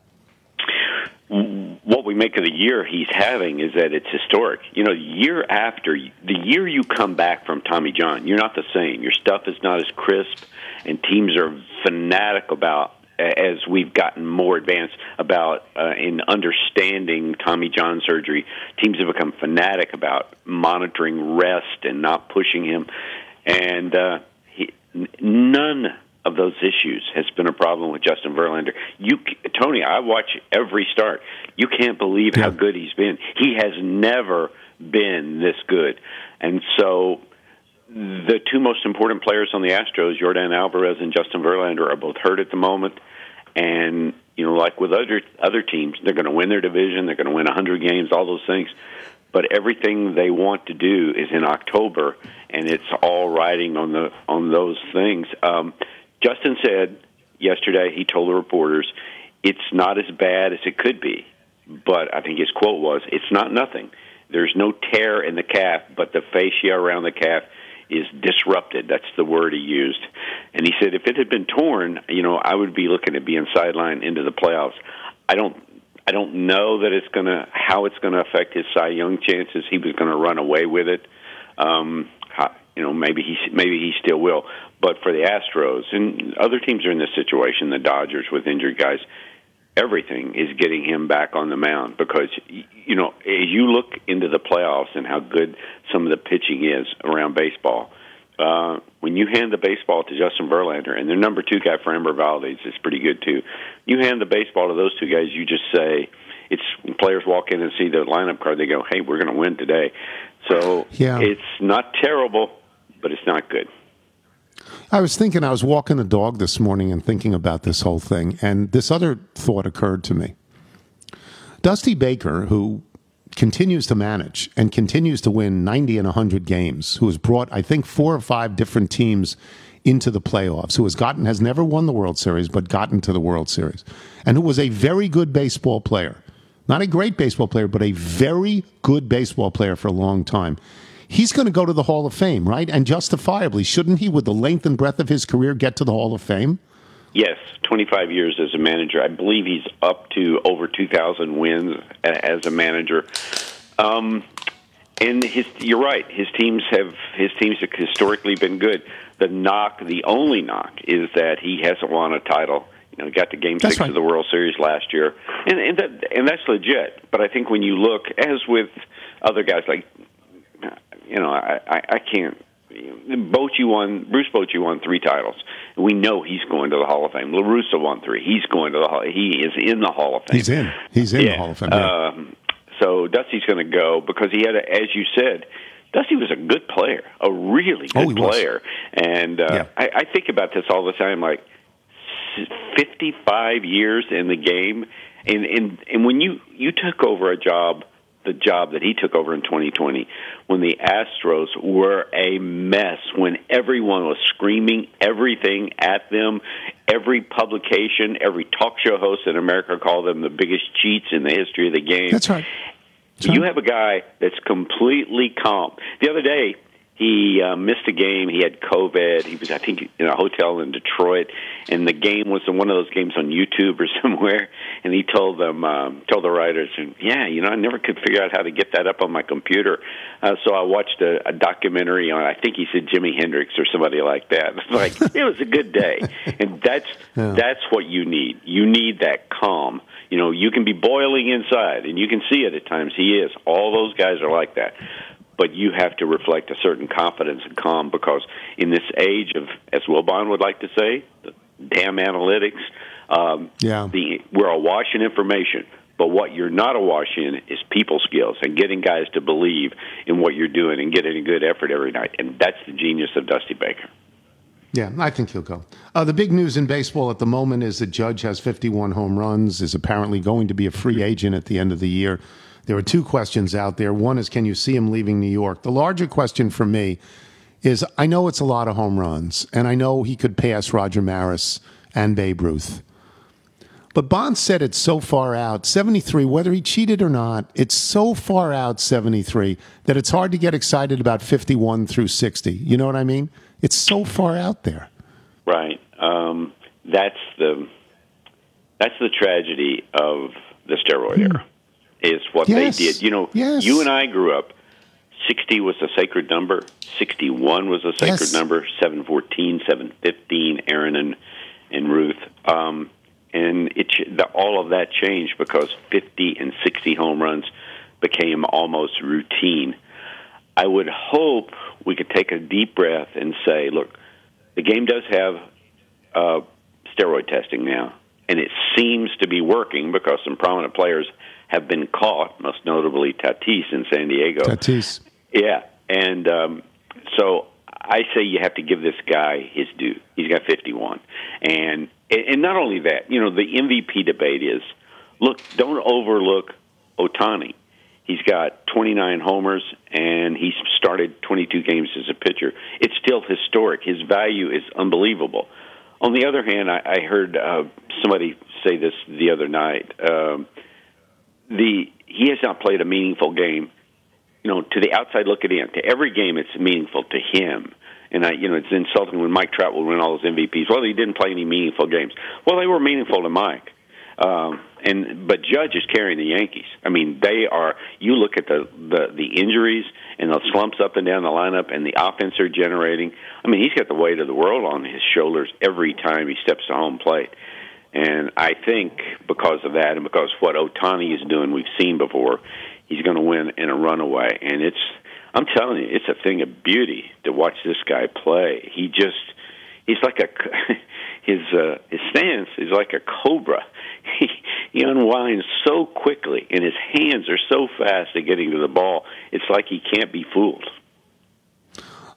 What we make of the year he's having is that it's historic. You know, year after, the year you come back from Tommy John, you're not the same. Your stuff is not as crisp, and teams are fanatic about, as we've gotten more advanced about uh, in understanding Tommy John surgery, teams have become fanatic about monitoring rest and not pushing him. And uh, he, none of those issues has been a problem with Justin Verlander. You, Tony, I watch every start. You can't believe how good he's been. He has never been this good. And so the two most important players on the Astros, Yordan Alvarez and Justin Verlander, are both hurt at the moment. And, you know, like with other other teams, they're going to win their division, they're going to win one hundred games, all those things. But everything they want to do is in October, and it's all riding on the on those things. Um, Justin said yesterday, he told the reporters, it's not as bad as it could be. But I think his quote was, it's not nothing. There's no tear in the calf, but the fascia around the calf is disrupted. That's the word he used. And he said, if it had been torn, you know, I would be looking at being sidelined into the playoffs. I don't I don't know that it's going to, how it's going to affect his Cy Young chances. He was going to run away with it. Um, you know, maybe he maybe he still will. But for the Astros, and other teams are in this situation, the Dodgers with injured guys, everything is getting him back on the mound because, you know, as you look into the playoffs and how good some of the pitching is around baseball, uh, when you hand the baseball to Justin Verlander, and their number two guy, Framber Valdez, is pretty good too, you hand the baseball to those two guys, you just say, it's when players walk in and see the lineup card, they go, hey, we're going to win today. So
yeah.
It's not terrible, but it's not good.
I was thinking, I was walking the dog this morning and thinking about this whole thing, and this other thought occurred to me. Dusty Baker, who continues to manage and continues to win ninety and one hundred games, who has brought, I think, four or five different teams into the playoffs, who has gotten, has never won the World Series, but gotten to the World Series, and who was a very good baseball player. Not a great baseball player, but a very good baseball player for a long time. He's going to go to the Hall of Fame, right? And justifiably, shouldn't he, with the length and breadth of his career, get to the Hall of Fame?
Yes, twenty-five years as a manager. I believe he's up to over two thousand wins as a manager. Um, and his, you're right. His teams have his teams have historically been good. The knock, the only knock, is that he hasn't won a title. You know, he got to Game
That's
Six
right.
of the World Series last year, and and that and that's legit. But I think when you look, as with other guys, like you know, I I, I can't. Bochy won. Bruce Bochy won three titles. We know he's going to the Hall of Fame. La Russa won three. He's going to the Hall. He is in the Hall of Fame.
He's in. He's in
yeah.
the Hall of Fame. Yeah.
Um, so Dusty's going to go because he had, a, as you said, Dusty was a good player, a really good
oh, he
player.
Was.
And uh,
yeah.
I, I think about this all the time, like fifty-five years in the game, and and and when you you took over a job. The job that he took over in twenty twenty, when the Astros were a mess, when everyone was screaming everything at them, every publication, every talk show host in America called them the biggest cheats in the history of the game.
That's right. That's
you
right.
have a guy that's completely calm. The other day, he uh, missed a game. He had COVID. He was, I think, in a hotel in Detroit, and the game was one of those games on YouTube or somewhere. And he told them, um, told the writers, "Yeah, you know, I never could figure out how to get that up on my computer. Uh, so I watched a, a documentary on, I think he said Jimi Hendrix or somebody like that. It's like it was a good day, and that's yeah. that's what you need. You need that calm. You know, you can be boiling inside, and you can see it at times. He is. All those guys are like that." But you have to reflect a certain confidence and calm because in this age of, as Wilbon would like to say, the damn analytics, um,
yeah.
the, we're awash in information. But what you're not awash in is people skills and getting guys to believe in what you're doing and getting a good effort every night. And that's the genius of Dusty Baker.
Yeah, I think he'll go. Uh, the big news in baseball at the moment is that Judge has fifty-one home runs, is apparently going to be a free agent at the end of the year. There are two questions out there. One is, can you see him leaving New York? The larger question for me is, I know it's a lot of home runs, and I know he could pass Roger Maris and Babe Ruth. But Bonds said it's so far out, seventy-three, whether he cheated or not, it's so far out, seventy-three, that it's hard to get excited about fifty-one through sixty. You know what I mean? It's so far out there.
Right. Um, that's the that's the tragedy of the steroid hmm. era. Is what
yes.
they did. You know,
yes.
you and I grew up, sixty was a sacred number, sixty-one was a sacred
yes.
number, seven fourteen, seven fifteen, Aaron and, and Ruth. Um, and it the, all of that changed because fifty and sixty home runs became almost routine. I would hope we could take a deep breath and say, look, the game does have uh, steroid testing now, and it seems to be working because some prominent players have been caught, most notably Tatis in San Diego.
Tatis.
Yeah, and um, so I say you have to give this guy his due. He's got fifty-one. And and not only that, you know, the M V P debate is, look, don't overlook Ohtani. He's got twenty-nine homers, and he's started twenty-two games as a pitcher. It's still historic. His value is unbelievable. On the other hand, I, I heard uh, somebody say this the other night. Um, The he has not played a meaningful game. You know, to the outside looking in, to every game, it's meaningful to him. And I, you know, it's insulting when Mike Trout will win all those M V Ps. Well, he didn't play any meaningful games. Well, they were meaningful to Mike. Um, and but Judge is carrying the Yankees. I mean, they are. You look at the, the the injuries and the slumps up and down the lineup, and the offense they're generating. I mean, he's got the weight of the world on his shoulders every time he steps to home plate. And I think because of that and because what Ohtani is doing, we've seen before, he's going to win in a runaway. And it's, I'm telling you, it's a thing of beauty to watch this guy play. He just, he's like a, his uh, his stance is like a cobra. He, he unwinds so quickly, and his hands are so fast at getting to the ball. It's like he can't be fooled.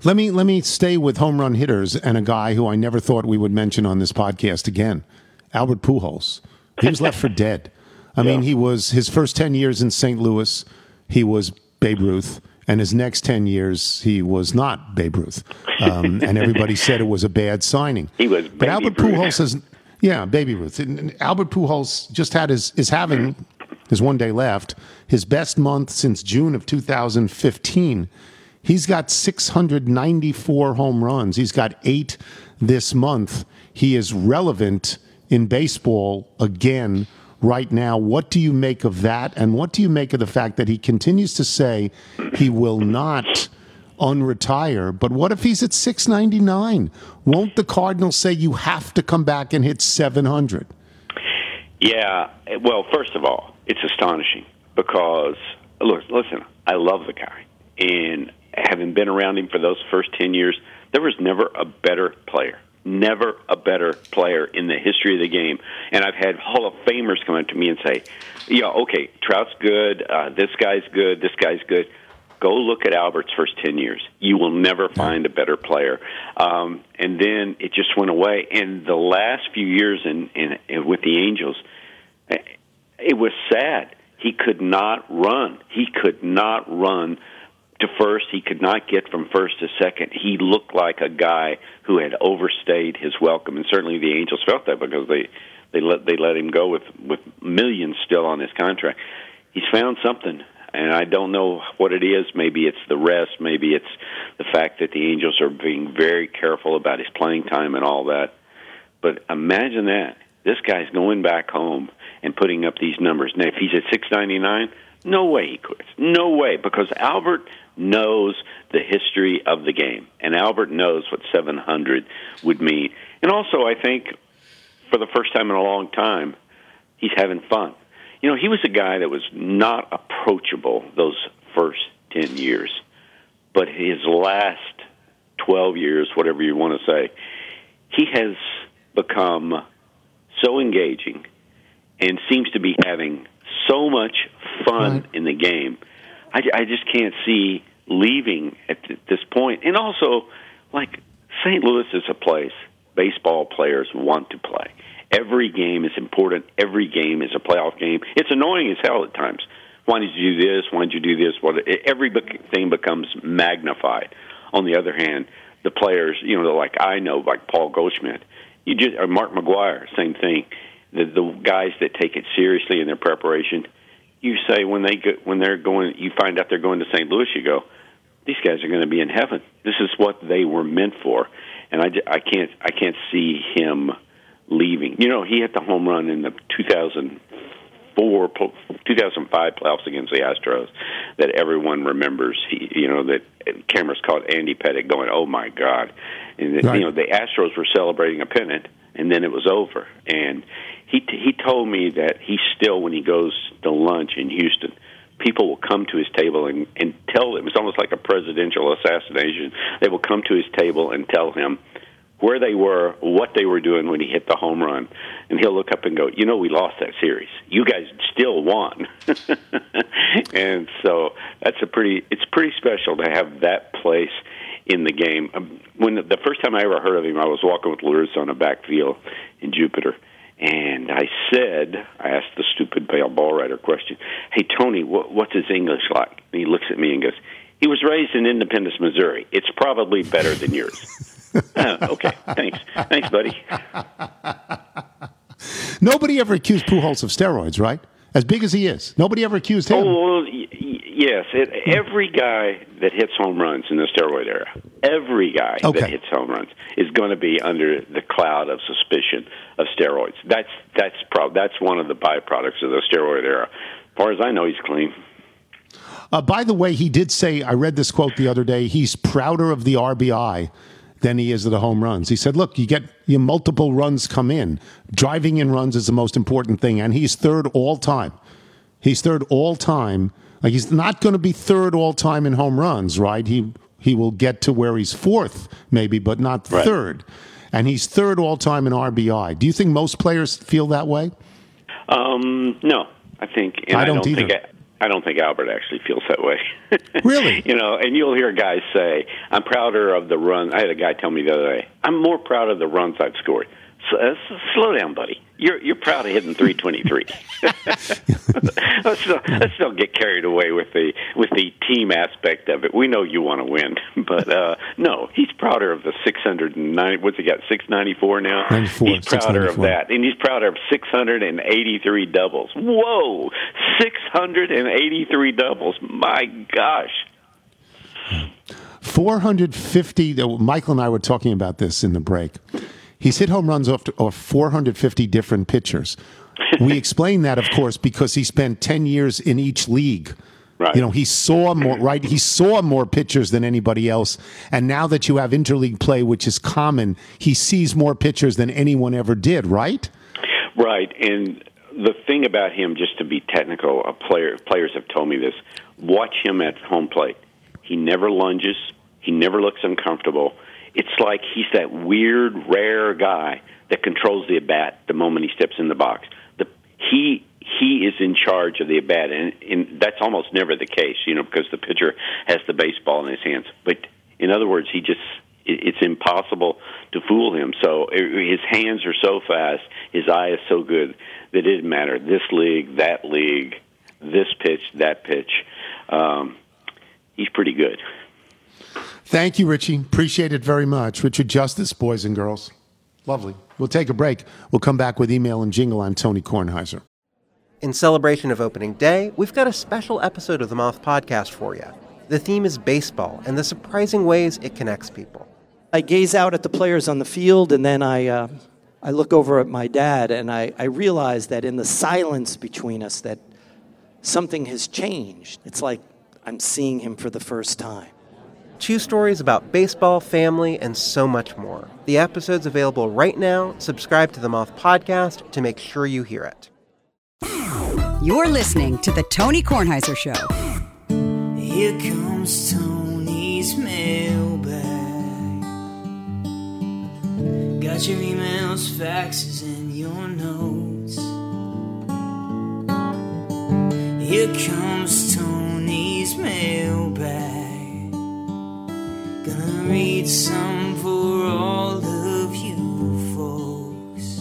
Let me let me stay with home run hitters and a guy who I never thought we would mention on this podcast again, Albert Pujols. He was left for dead. I yeah. mean, he was his first ten years in Saint Louis, he was Babe Ruth, and his next ten years he was not Babe Ruth. Um, and everybody said it was a bad signing.
He was,
but Albert
Ruth.
Pujols has, yeah, Baby Ruth. And, and Albert Pujols just had his is having his one day left, his best month since June of two thousand fifteen. He's got six hundred ninety-four home runs. He's got eight this month. He is relevant in baseball again right now. What do you make of that? And what do you make of the fact that he continues to say he will not unretire? But what if he's at six ninety-nine? Won't the Cardinals say you have to come back and hit seven hundred?
Yeah. Well, first of all, it's astonishing because, look, listen, I love the guy. And having been around him for those first ten years, there was never a better player. Never a better player in the history of the game. And I've had Hall of Famers come up to me and say, yeah, okay, Trout's good, uh, this guy's good, this guy's good. Go look at Albert's first ten years. You will never find a better player. Um, and then it just went away. And the last few years in, in, in with the Angels, it was sad. He could not run. He could not run to first. He could not get from first to second. He looked like a guy who had overstayed his welcome, and certainly the Angels felt that because they they let they let him go with with millions still on his contract. He's found something, and I don't know what it is. Maybe it's the rest. Maybe it's the fact that the Angels are being very careful about his playing time and all that. But imagine that. This guy's going back home and putting up these numbers. Now, if he's at six ninety-nine, no way he quits. No way, because Albert knows the history of the game, and Albert knows what seven hundred would mean. And also, I think, for the first time in a long time, he's having fun. You know, he was a guy that was not approachable those first ten years, but his last twelve years, whatever you want to say, he has become so engaging and seems to be having so much fun right. in the game. I, I just can't see leaving at this point. And also, like, Saint Louis is a place baseball players want to play. Every game is important. Every game is a playoff game. It's annoying as hell at times. Why did you do this? Why did you do this? What? Everything becomes magnified. On the other hand, the players, you know, like I know, like Paul Goldschmidt, you just or Mark McGwire, same thing. The, the guys that take it seriously in their preparation, you say when they go, when they're going, you find out they're going to Saint Louis, you go, these guys are going to be in heaven. This is what they were meant for, and I, I can't I can't see him leaving. You know, he hit the home run in the two thousand four, two thousand five playoffs against the Astros that everyone remembers. He, you know, that cameras caught Andy Pettitte going, "Oh my God!" And right. you know, the Astros were celebrating a pennant, and then it was over. And he he told me that he still, when he goes to lunch in Houston, people will come to his table and, and tell him. It's almost like a presidential assassination. They will come to his table and tell him where they were, what they were doing when he hit the home run. And he'll look up and go, you know, we lost that series. You guys still won. And so that's a pretty, it's pretty special to have that place in the game. When the, the first time I ever heard of him, I was walking with Larissa on a backfield in Jupiter. And I said, I asked the stupid ball writer question, hey, Tony, what, what's his English like? And he looks at me and goes, he was raised in Independence, Missouri. It's probably better than yours. Oh, okay, thanks. Thanks, buddy.
Nobody ever accused Pujols of steroids, right? As big as he is. Nobody ever accused him.
Oh, well, y- yes. It, every guy that hits home runs in the steroid era, every guy
okay.
that hits home runs is going to be under the cloud of suspicion of steroids. That's that's prob- That's one of the byproducts of the steroid era. As far as I know, he's clean.
Uh, by the way, he did say, I read this quote the other day, he's prouder of the R B I than he is of the home runs. He said, look, you get your multiple runs come in. Driving in runs is the most important thing, and he's third all time. He's third all time. Like, he's not going to be third all time in home runs, right? He he will get to where he's fourth, maybe, but not
right.
third. And he's third all time in R B I. Do you think most players feel that way?
Um, no, I think. And
I don't,
I don't
either.
Think I don't think Albert actually feels that way.
Really?
You know, and you'll hear guys say, I'm prouder of the run. I had a guy tell me the other day, I'm more proud of the runs I've scored. So, uh, slow down, buddy. You're you're proud of hitting three twenty-three. let's, not, let's not get carried away with the with the team aspect of it. We know you want to win, but uh, no, he's prouder of the six hundred nine. What's he got? six ninety-four now.
ninety-four,
he's prouder of that, and he's prouder of six hundred eighty-three doubles. Whoa, six hundred eighty-three doubles. My gosh.
four hundred fifty. Michael and I were talking about this in the break. He's hit home runs off, off four hundred fifty different pitchers. We explain that, of course, because he spent ten years in each league.
Right.
You know, he saw more, right? He saw more pitchers than anybody else. And now that you have interleague play, which is common, he sees more pitchers than anyone ever did, right?
Right. And the thing about him, just to be technical, a player, players have told me this, watch him at home plate. He never lunges. He never looks uncomfortable. It's like he's that weird, rare guy that controls the at-bat the moment he steps in the box. The, he he is in charge of the at-bat, and, and that's almost never the case, you know, because the pitcher has the baseball in his hands. But in other words, he just it, it's impossible to fool him. So it, his hands are so fast, his eye is so good that it didn't matter. This league, that league, this pitch, that pitch. Um, he's pretty good.
Thank you, Richie. Appreciate it very much. Richard Justice, boys and girls. Lovely. We'll take a break. We'll come back with email and jingle. I'm Tony Kornheiser.
In celebration of opening day, we've got a special episode of the Moth Podcast for you. The theme is baseball and the surprising ways it connects people.
I gaze out at the players on the field, and then I uh, I look over at my dad, and I, I realize that in the silence between us that something has changed. It's like I'm seeing him for the first time.
Two stories about baseball, family, and so much more. The episode's available right now. Subscribe to the Moth Podcast to make sure you hear it.
You're listening to The Tony Kornheiser Show.
Here comes Tony's mailbag. Got your emails, faxes, and your notes. Here comes Tony's mailbag. Gonna read some for all of you folks.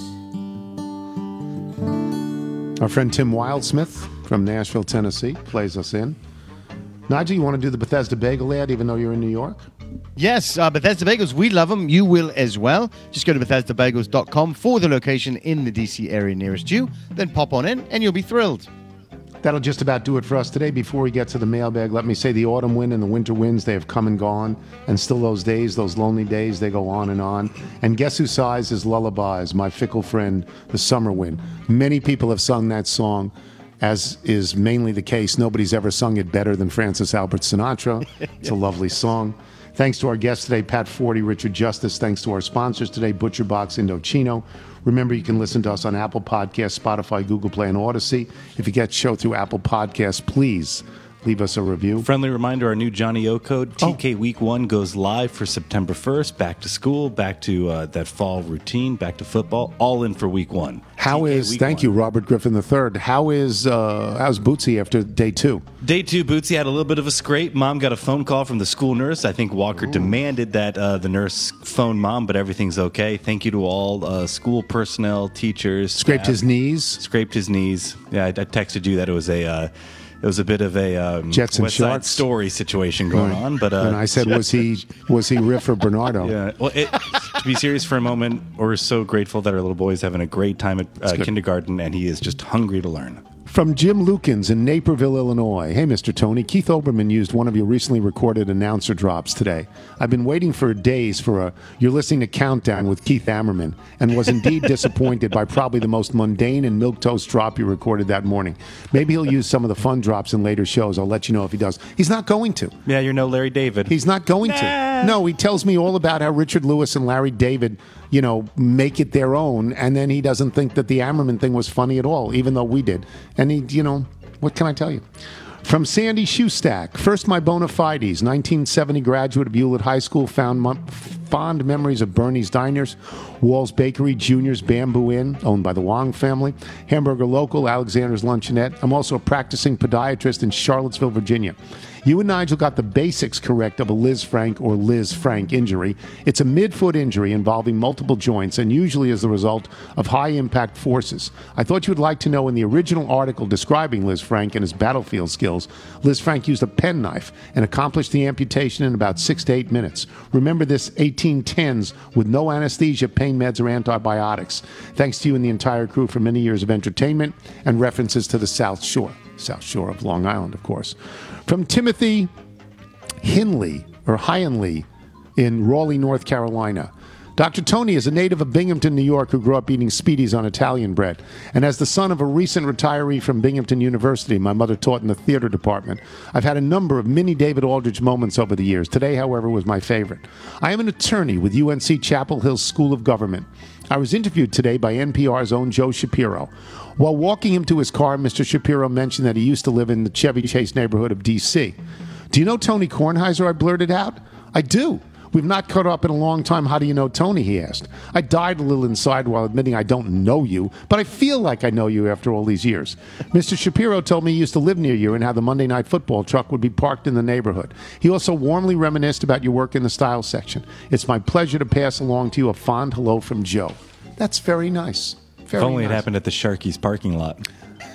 Our friend Tim Wildsmith from Nashville, Tennessee, plays us in. Nigel, you want to do the Bethesda Bagel ad even though you're in New York?
Yes, uh, Bethesda Bagels, we love them. You will as well. Just go to Bethesda Bagels dot com for the location in the D C area nearest you. Then pop on in and you'll be thrilled.
That'll just about do it for us today. Before we get to the mailbag, let me say the autumn wind and the winter winds, they have come and gone. And still those days, those lonely days, they go on and on. And guess who sighs his lullabies? My fickle friend, the summer wind. Many people have sung that song, as is mainly the case. Nobody's ever sung it better than Francis Albert Sinatra. It's a lovely song. Thanks to our guests today, Pat Forty, Richard Justice. Thanks to our sponsors today, Butcher Box, Indochino. Remember, you can listen to us on Apple Podcasts, Spotify, Google Play, and Odyssey. If you get the show through Apple Podcasts, please leave us a review.
Friendly reminder, our new Johnny O code, T K oh. Week one, goes live for September first. Back to school, back to uh, that fall routine, back to football, all in for Week one.
How
T K
is,
week
thank
one.
you, Robert Griffin the third. How is, uh, how's Bootsy after day two?
Day two, Bootsy had a little bit of a scrape. Mom got a phone call from the school nurse. I think Walker Ooh. demanded that uh, the nurse phone Mom, but everything's okay. Thank you to all uh, school personnel, teachers.
Scraped
staff.
his knees?
Scraped his knees. Yeah, I, I texted you that it was a... Uh, It was a bit of a um,
Jets and
West Side
Sharks
Story situation going
right.
on, but uh,
and I said, was he was he Riff or Bernardo?
Yeah. Well, it, to be serious for a moment, we're so grateful that our little boy is having a great time at uh, kindergarten, and he is just hungry to learn.
From Jim Lukens in Naperville, Illinois. Hey, Mister Tony. Keith Olbermann used one of your recently recorded announcer drops today. I've been waiting for days for a You're Listening to Countdown with Keith Ammerman and was indeed disappointed by probably the most mundane and milquetoast drop you recorded that morning. Maybe he'll use some of the fun drops in later shows. I'll let you know if he does. He's not going to.
Yeah, you're no Larry David.
He's not going nah. to. No, he tells me all about how Richard Lewis and Larry David, you know, make it their own, and then he doesn't think that the Ammerman thing was funny at all, even though we did. And he, you know, what can I tell you? From Sandy Shoestack, first my bona fides, nineteen seventy graduate of Hewlett High School, found m- fond memories of Bernie's Diners. Wall's Bakery, Junior's Bamboo Inn, owned by the Wong family, Hamburger Local, Alexander's Luncheonette. I'm also a practicing podiatrist in Charlottesville, Virginia. You and Nigel got the basics correct of a Liz Frank or Liz Frank injury. It's a midfoot injury involving multiple joints and usually is the result of high-impact forces. I thought you would like to know in the original article describing Liz Frank and his battlefield skills, Liz Frank used a penknife and accomplished the amputation in about six to eight minutes. Remember this eighteen tens with no anesthesia, pain meds, or antibiotics. Thanks to you and the entire crew for many years of entertainment and references to the South Shore. South Shore of Long Island, of course. From Timothy Hinley, or Hyenley, in Raleigh, North Carolina. Doctor Tony is a native of Binghamton, New York, who grew up eating Speedies on Italian bread. And as the son of a recent retiree from Binghamton University, my mother taught in the theater department, I've had a number of mini David Aldrich moments over the years. Today, however, was my favorite. I am an attorney with U N C Chapel Hill School of Government. I was interviewed today by N P R's own Joe Shapiro. While walking him to his car, Mister Shapiro mentioned that he used to live in the Chevy Chase neighborhood of D C. Do you know Tony Kornheiser? I blurted out. I do. We've not caught up in a long time. How do you know Tony? He asked. I died a little inside while admitting I don't know you, but I feel like I know you after all these years. Mister Shapiro told me he used to live near you and how the Monday Night Football truck would be parked in the neighborhood. He also warmly reminisced about your work in the style section. It's my pleasure to pass along to you a fond hello from Joe. That's very nice. Very
if only
nice.
It happened at the Sharky's parking lot.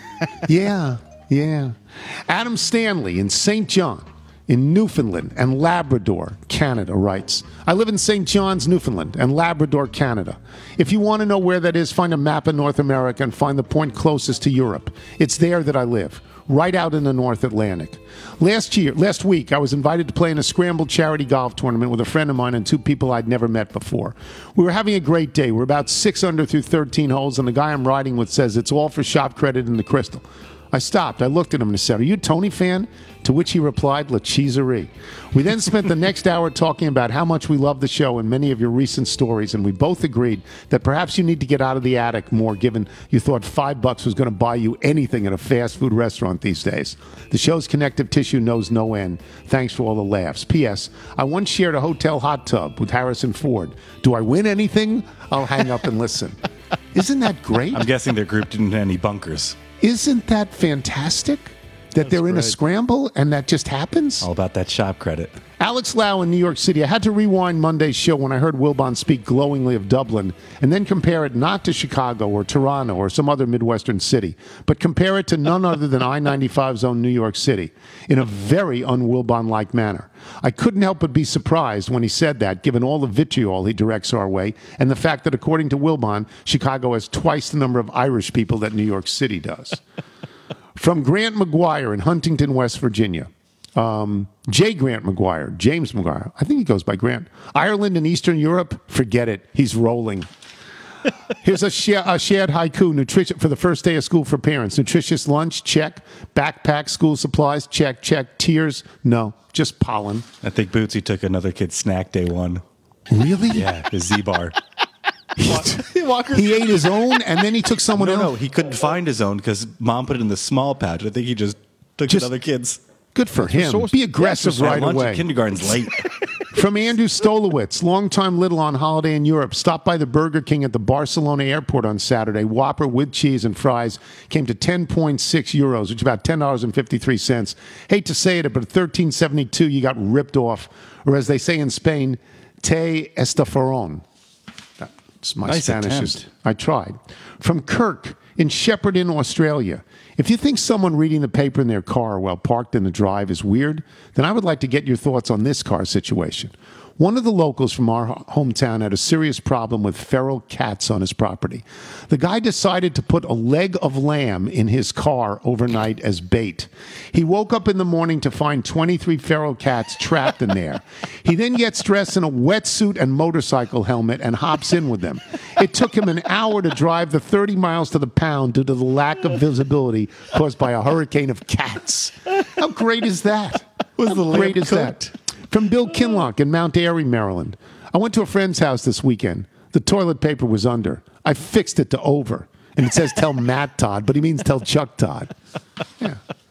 Yeah, yeah. Adam Stanley in Saint John, in Newfoundland and Labrador, Canada, writes, I live in Saint John's, Newfoundland and Labrador, Canada. If you want to know where that is, find a map of North America and find the point closest to Europe. It's there that I live, right out in the North Atlantic. Last year, last week, I was invited to play in a scrambled charity golf tournament with a friend of mine and two people I'd never met before. We were having a great day. We're about six under through thirteen holes, and the guy I'm riding with says it's all for shop credit in the Crystal. I stopped. I looked at him and I said, are you a Tony fan? To which he replied, La Cheeserie. We then spent the next hour talking about how much we love the show and many of your recent stories, and we both agreed that perhaps you need to get out of the attic more, given you thought five bucks was going to buy you anything at a fast food restaurant these days. The show's connective tissue knows no end. Thanks for all the laughs. P S. I once shared a hotel hot tub with Harrison Ford. Do I win anything? I'll hang up and listen. Isn't that great?
I'm guessing they're grouped into any bunkers.
Isn't that fantastic? That
That's
they're in
great.
a scramble and that just happens?
All about that shop credit.
Alex Lau in New York City. I had to rewind Monday's show when I heard Wilbon speak glowingly of Dublin and then compare it not to Chicago or Toronto or some other Midwestern city, but compare it to none other than I ninety-five's own New York City in a very un-Wilbon-like manner. I couldn't help but be surprised when he said that, given all the vitriol he directs our way and the fact that, according to Wilbon, Chicago has twice the number of Irish people that New York City does. From Grant McGuire in Huntington, West Virginia. Um, J. Grant McGuire, James McGuire. I think he goes by Grant. Ireland and Eastern Europe, forget it. He's rolling. Here's a, sh- a shared haiku nutrition for the first day of school for parents. Nutritious lunch, check. Backpack, school supplies, check, check. Tears, no, just pollen.
I think Bootsy took another kid's snack day one.
Really?
Yeah, the Z-Bar.
He ate his own, and then he took someone
no,
else.
No, he couldn't find his own because mom put it in the small pouch. I think he just took
Just-
another kid's.
Good for him. Be aggressive right
lunch
away.
at kindergarten's late.
From Andrew Stolowitz, longtime Little on holiday in Europe, stopped by the Burger King at the Barcelona airport on Saturday. Whopper with cheese and fries came to ten point six euros, which is about ten dollars and fifty-three cents. Hate to say it, but at thirteen seventy-two, you got ripped off. Or as they say in Spain, te estafaron. That's my
Nice
Spanish.
attempt.
Is, I tried. From Kirk in Shepparton, Australia. If you think someone reading the paper in their car while parked in the drive is weird, then I would like to get your thoughts on this car situation. One of the locals from our hometown had a serious problem with feral cats on his property. The guy decided to put a leg of lamb in his car overnight as bait. He woke up in the morning to find twenty-three feral cats trapped in there. He then gets dressed in a wetsuit and motorcycle helmet and hops in with them. It took him an hour to drive the thirty miles to the pound due to the lack of visibility caused by a hurricane of cats. How great is that?
Was the
How
lamb
great is
cooked?
that? From Bill Kinlock in Mount Airy, Maryland. I went to a friend's house this weekend. The toilet paper was under. I fixed it to over. And it says tell Matt Todd, but he means tell Chuck Todd. Yeah.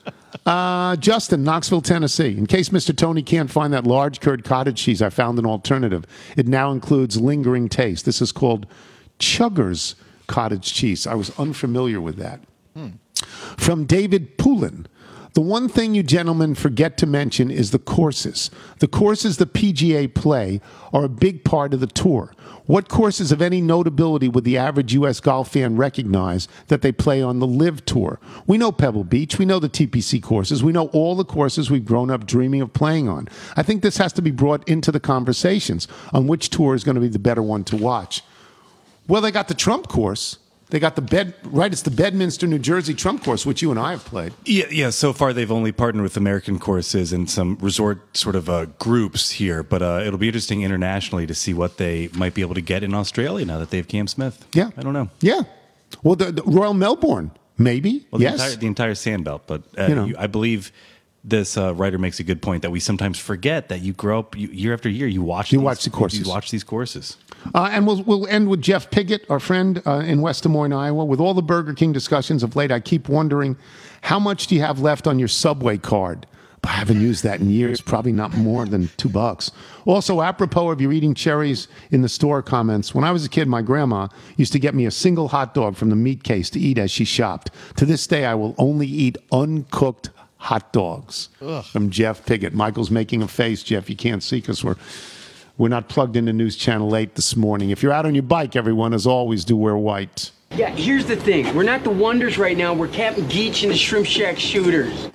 Uh, Justin, Knoxville, Tennessee. In case Mister Tony can't find that large curd cottage cheese, I found an alternative. It now includes lingering taste. This is called Chugger's cottage cheese. I was unfamiliar with that. Hmm. From David Poulin. The one thing you gentlemen forget to mention is the courses. The courses the P G A play are a big part of the tour. What courses of any notability would the average U S golf fan recognize that they play on the LIV Tour? We know Pebble Beach. We know the T P C courses. We know all the courses we've grown up dreaming of playing on. I think this has to be brought into the conversations on which tour is going to be the better one to watch. Well, they got the Trump course. They got the bed, right? It's the Bedminster, New Jersey Trump course, which you and I have played.
Yeah, yeah. So far, they've only partnered with American Courses and some resort sort of uh, groups here. But uh, it'll be interesting internationally to see what they might be able to get in Australia now that they have Cam Smith.
Yeah,
I don't know.
Yeah, well, the, the Royal Melbourne, maybe.
Well, the
yes,
entire, the entire Sandbelt. But uh,
You know.
you, I believe this uh, writer makes a good point that we sometimes forget that you grow up you, year after year. You watch.
You
these,
watch the courses.
You watch these courses.
Uh, and we'll we'll end with Jeff Piggott, our friend uh, in West Des Moines, Iowa. With all the Burger King discussions of late, I keep wondering, how much do you have left on your Subway card? I haven't used that in years, probably not more than two bucks. Also, apropos of your eating cherries in the store comments, when I was a kid, my grandma used to get me a single hot dog from the meat case to eat as she shopped. To this day, I will only eat uncooked hot dogs.
Ugh.
From Jeff Piggott. Michael's making a face, Jeff. You can't see because we're... We're not plugged into News Channel eight this morning. If you're out on your bike, everyone, as always, do wear white.
Yeah, here's the thing. We're not the Wonders right now. We're Captain Geach and the Shrimp Shack Shooters.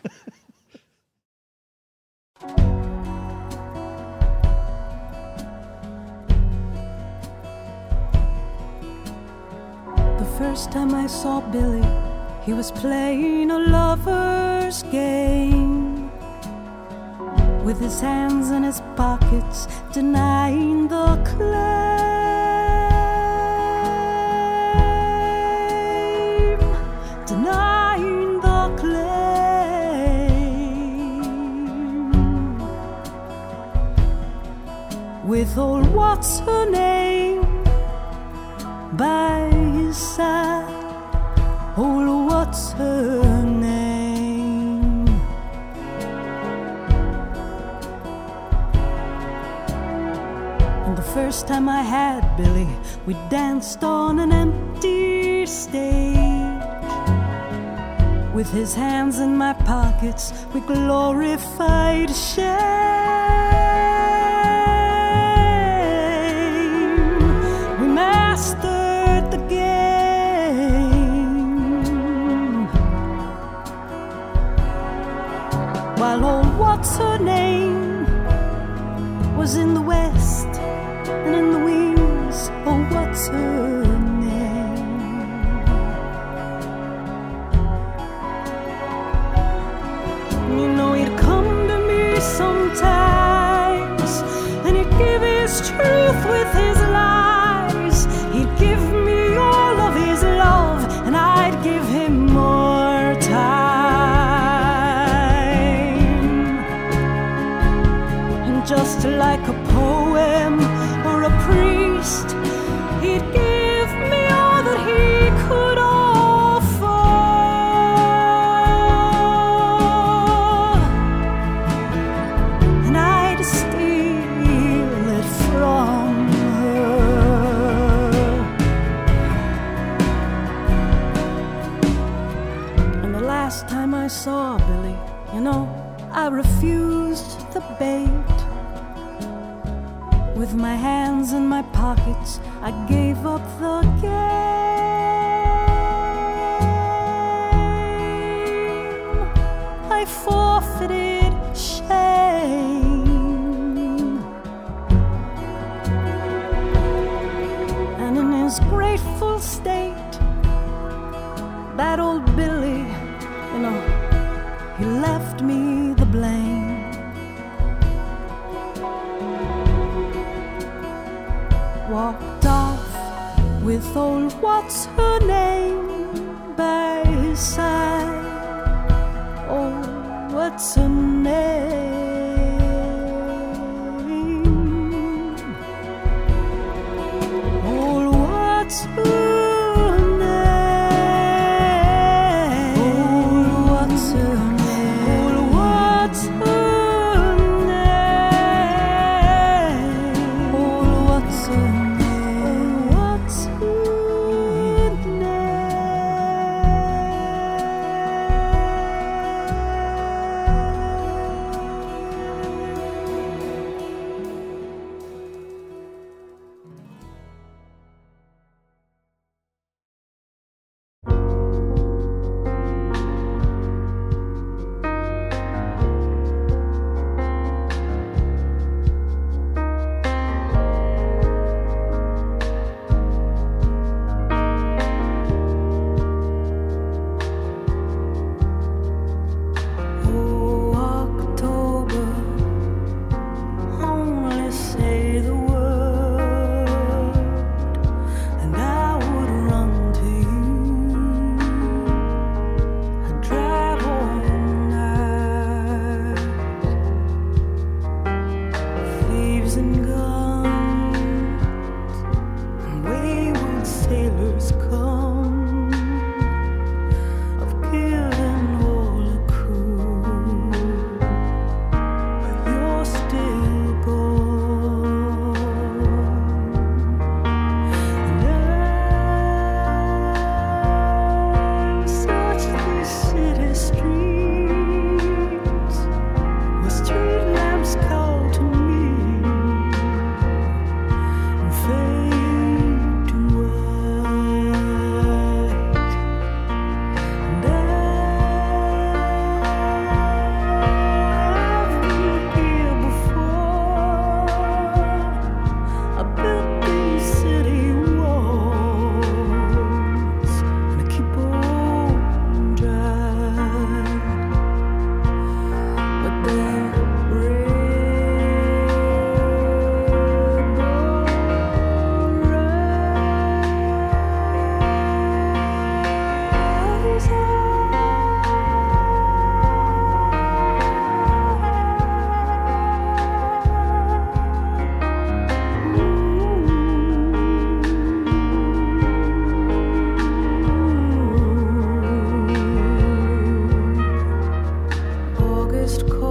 The first time I saw Billy, he was playing a lover's game. With his hands in his pockets, denying the claim. Denying the claim. With old what's her name by his side. Old what's her name? First time I had Billy, we danced on an empty stage. With his hands in my pockets, we glorified shame. We mastered the game. While old what's her name was in the West. And in the wings, oh, what's her name? You know, he'd come to me sometimes, and he'd give his truth with his lies. He'd give me all of his love, and I'd give him more time. And just like a poem, a priest, he'd give me all that he could offer, and I'd steal it from her. And the last time I saw Billy, you know, I refused the bait. With my hands in my pockets, I gave up the game. I forfeited shame. And in his grateful state, that old Billy, you know, he left me the blame. Walked off with old what's her name by his side. Oh, what's her name? Oh, what's her name? Oh, what's her name? Oh, hardest core.